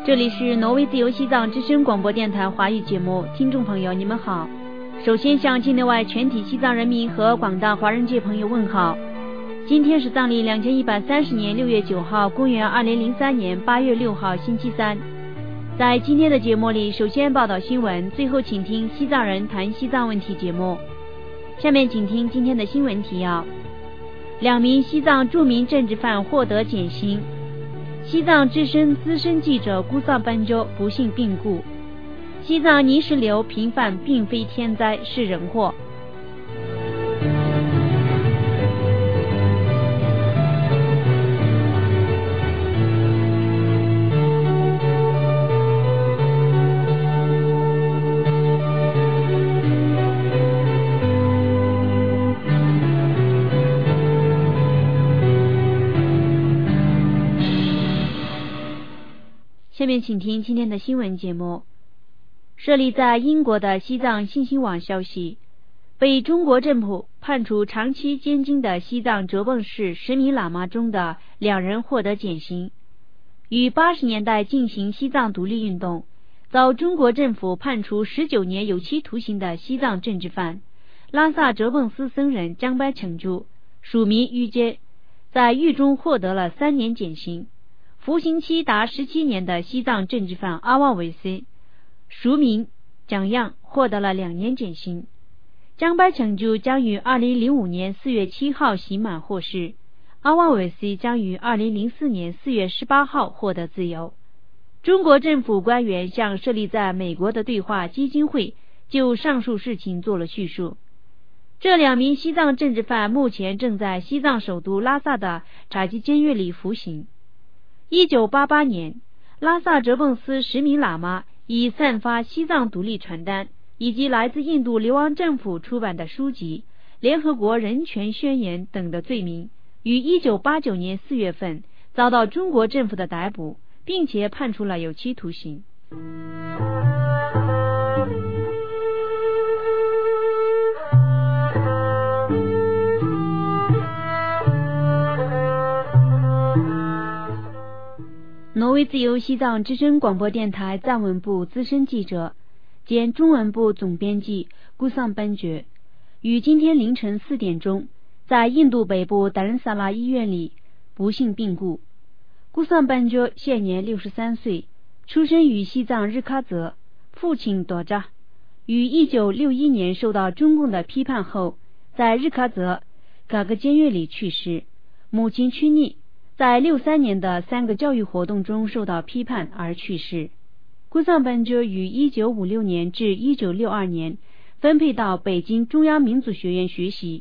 这里是挪威自由西藏之声广播电台华语节目，听众朋友你们好。首先向境内外全体西藏人民和广大华人界朋友问好。今天是藏历2130年6月9号，公元2003年8月6号星期三。在今天的节目里，首先报道新闻，最后请听西藏人谈西藏问题节目。下面请听今天的新闻提要：2名西藏著名政治犯获得减刑。西藏之声资深记者姑桑班鸠不幸病故。西藏泥石流频繁并非天灾，是人祸。下面请听今天的新闻节目。设立在英国的西藏信息网消息，被中国政府判处长期监禁的西藏哲蚌市10名喇嘛中的2人获得减刑。于80年代进行西藏独立运动，遭中国政府判处19年有期徒刑的西藏政治犯拉萨哲蚌寺僧人张白成珠署名狱阶，在狱中获得了3年减刑。服刑期达17年的西藏政治犯阿旺韦斯署名蒋样获得了2年减刑。张白成珠将于2005年4月7号刑满获释，阿旺韦斯将于2004年4月18号获得自由。中国政府官员向设立在美国的对话基金会就上述事情做了叙述。这2名西藏政治犯目前正在西藏首都拉萨的察基监狱里服刑。1988年，拉萨哲蚌寺10名喇嘛以散发西藏独立传单以及来自印度流亡政府出版的书籍、联合国人权宣言等的罪名，于1989年4月份遭到中国政府的逮捕，并且判处了有期徒刑。挪威自由西藏之声广播电台藏文部资深记者兼中文部总编辑姑桑班觉于今天凌晨4点钟在印度北部达仁萨拉医院里不幸病故。姑桑班觉现年63岁，出生于西藏日喀则，父亲朵扎于1961年受到中共的批判后，在日喀则嘎格监狱里去世。母亲曲妮在63年的3个教育活动中受到批判而去世。姑桑班鸠于1956年至1962年分配到北京中央民族学院学习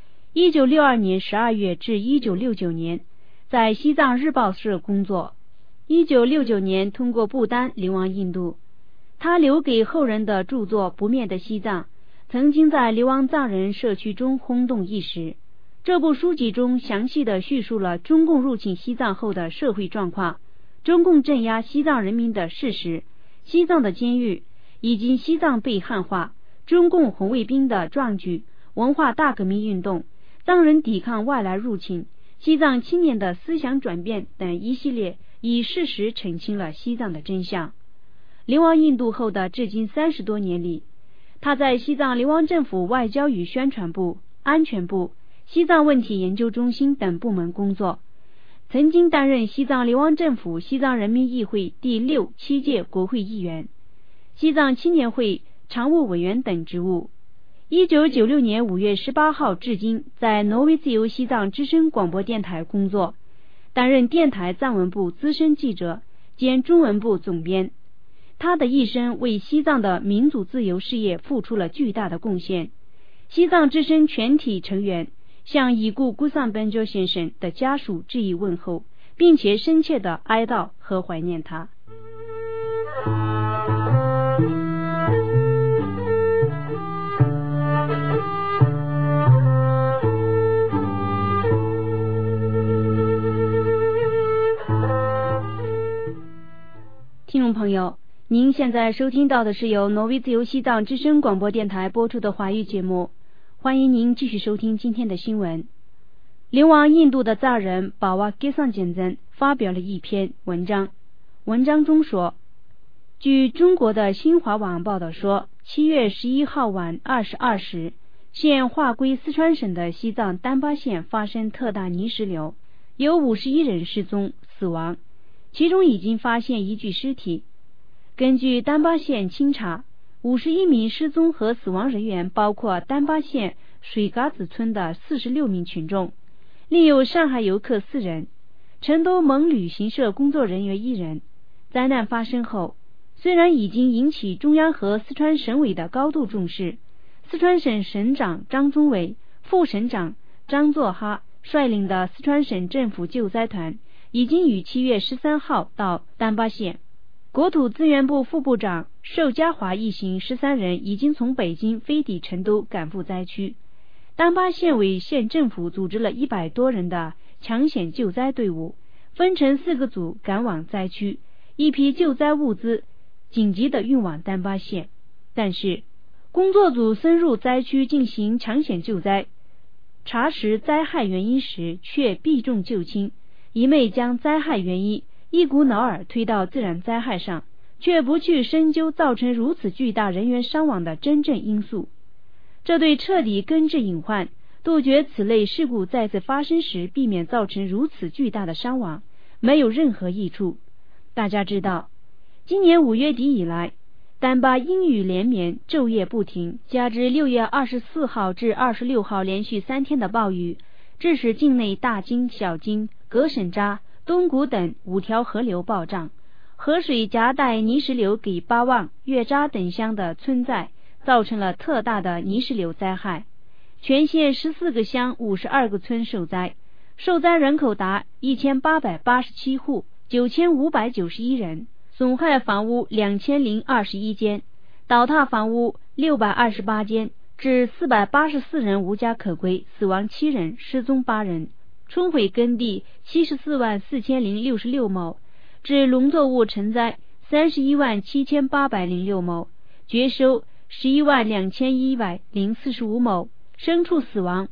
，1962年12月至1969年在西藏日报社工作，1969年通过不丹流亡印度。他留给后人的著作《不灭的西藏》曾经在流亡藏人社区中轰动一时。这部书籍中详细地叙述了中共入侵西藏后的社会状况、中共镇压西藏人民的事实、西藏的监狱以及西藏被汉化、中共红卫兵的壮举、文化大革命运动、藏人抵抗外来入侵、西藏青年的思想转变等一系列以事实澄清了西藏的真相。流亡印度后的至今30多年里，他在西藏流亡政府外交与宣传部、安全部、西藏问题研究中心等部门工作，曾经担任西藏流亡政府西藏人民议会第6、7届国会议员、西藏青年会常务委员等职务。1996年5月18号至今在挪威自由西藏之声广播电台工作，担任电台藏文部资深记者兼中文部总编。他的一生为西藏的民主自由事业付出了巨大的贡献。西藏之声全体成员向已故姑桑班鸠先生的家属致以问候，并且深切地哀悼和怀念他。听众朋友，您现在收听到的是由挪威自由西藏之声广播电台播出的华语节目，欢迎您继续收听今天的新闻。流亡印度的藏人巴瓦给桑简真发表了一篇文章， 文章中说，据中国的新华网报道说，7月11号晚22时，现划归四川省的西藏丹巴县发生特大泥石流，有51人失踪死亡，其中已经发现1具尸体。根据丹巴县清查，51名失踪和死亡人员包括丹巴县水嘎子村的46名群众，另有上海游客4人，成都蒙旅行社工作人员1人。灾难发生后，虽然已经引起中央和四川省委的高度重视，四川省省长张忠伟、副省长张作哈率领的四川省政府救灾团已经于7月13号到丹巴县。国土资源部副部长寿家华一行13人已经从北京飞抵成都赶赴灾区。丹巴县委县政府组织了100多人的抢险救灾队伍，分成4个组赶往灾区，一批救灾物资紧急地运往丹巴县。但是工作组深入灾区进行抢险救灾，查实灾害原因时却避重就轻，一昧将灾害原因一股脑儿推到自然灾害上，却不去深究造成如此巨大人员伤亡的真正因素。这对彻底根治隐患，杜绝此类事故再次发生时避免造成如此巨大的伤亡，没有任何益处。大家知道，今年5月底以来，丹巴阴雨连绵，昼夜不停，加之6月24号至26号连续3天的暴雨，致使境内大金、小金、格审扎、东谷等5条河流暴涨，河水夹带泥石流给巴望、月扎等乡的村寨造成了特大的泥石流灾害。全县14个乡52个村受灾，受灾人口达1887户，9591人，损害房屋2021间，倒塌房屋628间，致484人无家可归，死亡7人，失踪8人，冲毁耕地744066亩，致农作物成灾317806亩，绝收112145亩，牲畜死亡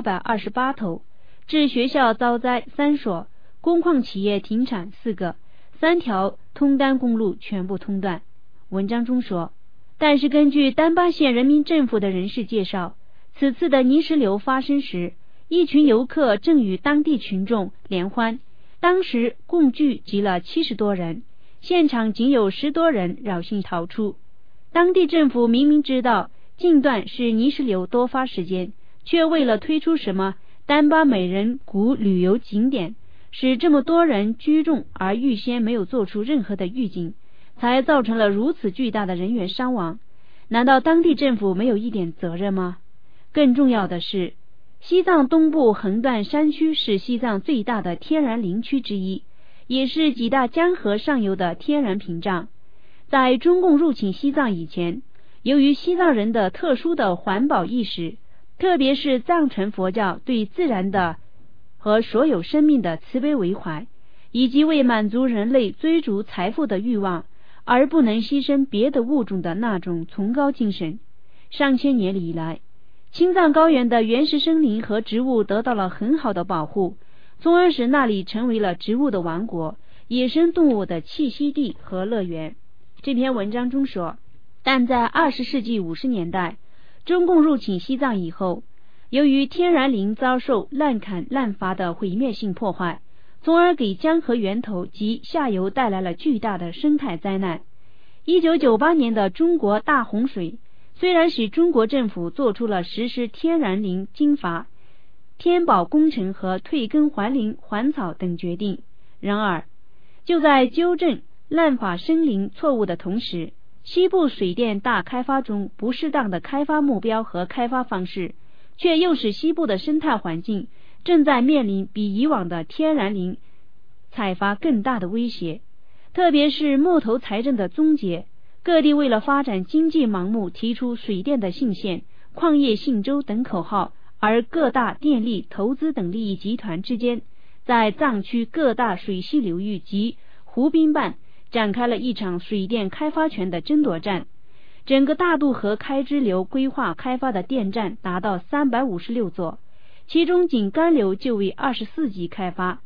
828头，致学校遭灾3所，工矿企业停产4个，3条通丹公路全部通断。文章中说，但是根据丹巴县人民政府的人士介绍，此次的泥石流发生时，一群游客正与当地群众联欢，当时共聚集了70多人，现场仅有10多人侥幸逃出。当地政府明明知道近段是泥石流多发时间，却为了推出什么丹巴美人谷旅游景点，使这么多人聚众而预先没有做出任何的预警，才造成了如此巨大的人员伤亡。难道当地政府没有一点责任吗？更重要的是，西藏东部横断山区是西藏最大的天然林区之一，也是几大江河上游的天然屏障。在中共入侵西藏以前，由于西藏人的特殊的环保意识，特别是藏传佛教对自然的和所有生命的慈悲为怀，以及为满足人类追逐财富的欲望而不能牺牲别的物种的那种崇高精神，上千年以来，青藏高原的原始森林和植物得到了很好的保护，从而使那里成为了植物的王国，野生动物的栖息地和乐园。这篇文章中说，但在20世纪50年代，中共入侵西藏以后，由于天然林遭受滥砍滥伐的毁灭性破坏，从而给江河源头及下游带来了巨大的生态灾难。1998年的中国大洪水虽然使中国政府做出了实施天然林禁伐、天保工程和退耕还林还草等决定，然而就在纠正滥伐森林错误的同时，西部水电大开发中不适当的开发目标和开发方式，却又使西部的生态环境正在面临比以往的天然林采伐更大的威胁。特别是木头财政的终结，各地为了发展经济盲目提出水电的信线、矿业信州等口号，而各大电力、投资等利益集团之间在藏区各大水系流域及湖滨畔展开了一场水电开发权的争夺战。整个大渡河开支流规划开发的电站达到356座，其中仅干流就为24级开发。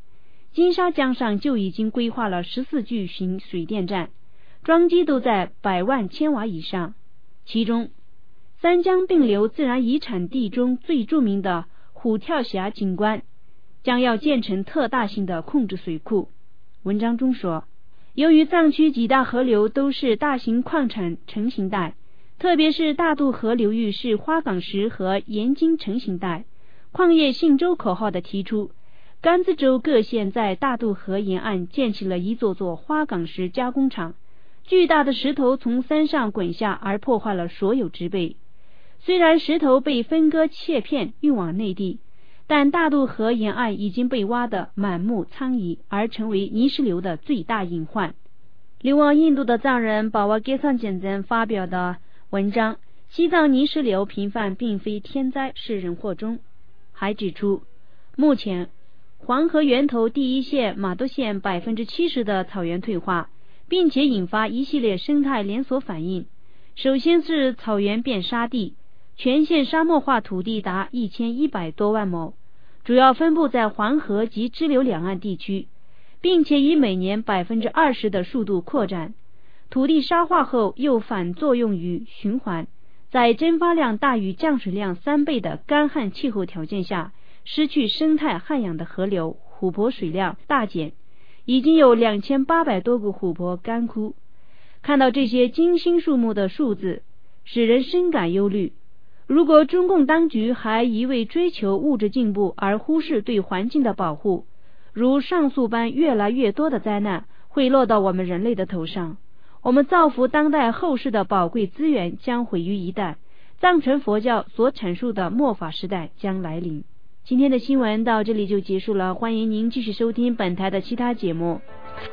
金沙江上就已经规划了14巨型水电站，装机都在100万千瓦以上。其中三江并流自然遗产地中最著名的虎跳峡景观将要建成特大型的控制水库。文章中说，由于藏区几大河流都是大型矿产成型带，特别是大渡河流域是花岗石和盐津成型带，矿业信州口号的提出，甘孜州各县在大渡河沿岸建起了一座座花岗石加工厂，巨大的石头从山上滚下而破坏了所有植被。虽然石头被分割切片运往内地，但大渡河沿岸已经被挖得满目苍夷，而成为泥石流的最大隐患。流亡印度的藏人保瓦给桑简真发表的文章《西藏泥石流频繁并非天灾是人祸中》还指出，目前黄河源头第一县玛都县 70% 的草原退化，并且引发一系列生态连锁反应。首先是草原变沙地，全县沙漠化土地达1100多万亩，主要分布在黄河及支流两岸地区，并且以每年 20% 的速度扩展。土地沙化后又反作用于循环，在蒸发量大于降水量3倍的干旱气候条件下，失去生态旱养的河流、湖泊水量大减，已经有2800多个湖泊干枯。看到这些惊心数目的数字，使人深感忧虑。如果中共当局还一味追求物质进步而忽视对环境的保护，如上述般越来越多的灾难会落到我们人类的头上，我们造福当代后世的宝贵资源将毁于一旦，藏传佛教所阐述的末法时代将来临。今天的新闻到这里就结束了，欢迎您继续收听本台的其他节目。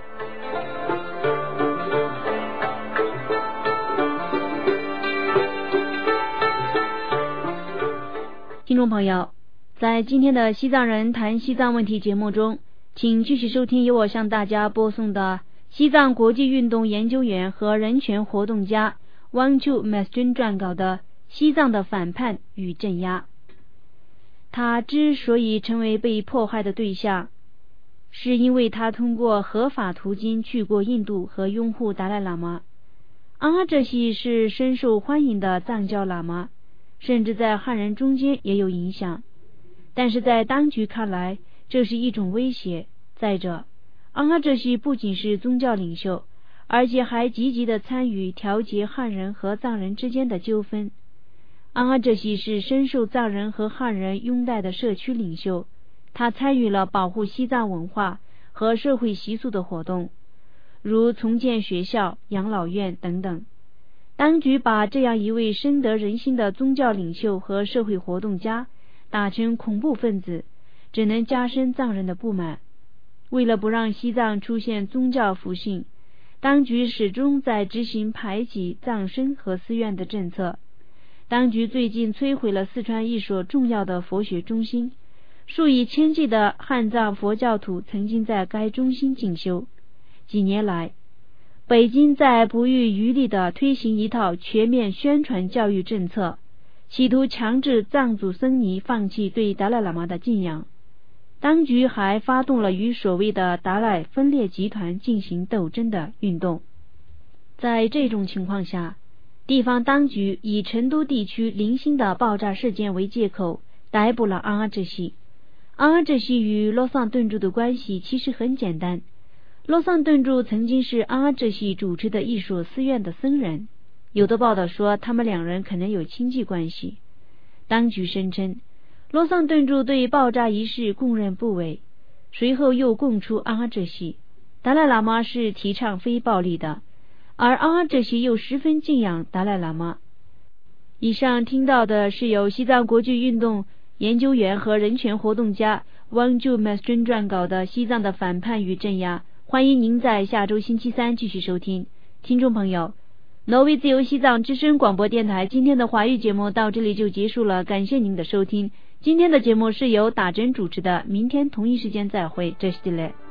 听众朋友，在今天的西藏人谈西藏问题节目中，请继续收听由我向大家播送的西藏国际运动研究员和人权活动家汪柱麦斯尊撰稿的《西藏的反叛与镇压》。他之所以成为被迫害的对象，是因为他通过合法途径去过印度和拥护达赖喇嘛。昂哈哲西是深受欢迎的藏教喇嘛，甚至在汉人中间也有影响，但是在当局看来，这是一种威胁。再者，昂哈哲西不仅是宗教领袖，而且还积极地参与调节汉人和藏人之间的纠纷。昂哈哲西是深受藏人和汉人拥戴的社区领袖，他参与了保护西藏文化和社会习俗的活动，如重建学校、养老院等等。当局把这样一位深得人心的宗教领袖和社会活动家打成恐怖分子，只能加深藏人的不满。为了不让西藏出现宗教复兴，当局始终在执行排挤藏僧和寺院的政策。当局最近摧毁了四川一所重要的佛学中心，数以千计的汉藏佛教徒曾经在该中心进修。几年来，北京在不遗余力地推行一套全面宣传教育政策，企图强制藏族僧尼放弃对达赖喇嘛的敬仰。当局还发动了与所谓的达赖分裂集团进行斗争的运动。在这种情况下，地方当局以成都地区零星的爆炸事件为借口，逮捕了昂哈哲西。昂哈哲西与洛桑顿柱的关系其实很简单。洛桑顿柱曾经是昂哈哲西主持的一所寺院的僧人，有的报道说他们两人可能有亲戚关系。当局声称洛桑顿柱对爆炸一事供认不讳，随后又供出昂哈哲西。达赖喇嘛是提倡非暴力的，而昂哈哲西又十分敬仰达赖喇嘛。以上听到的是由西藏国际运动研究员和人权活动家汪柱麦斯尊撰稿的《西藏的反叛与镇压》，欢迎您在下周星期三继续收听。听众朋友，挪威自由西藏之声广播电台今天的华语节目到这里就结束了，感谢您的收听。今天的节目是由打针主持的，明天同一时间再会，这是 delay。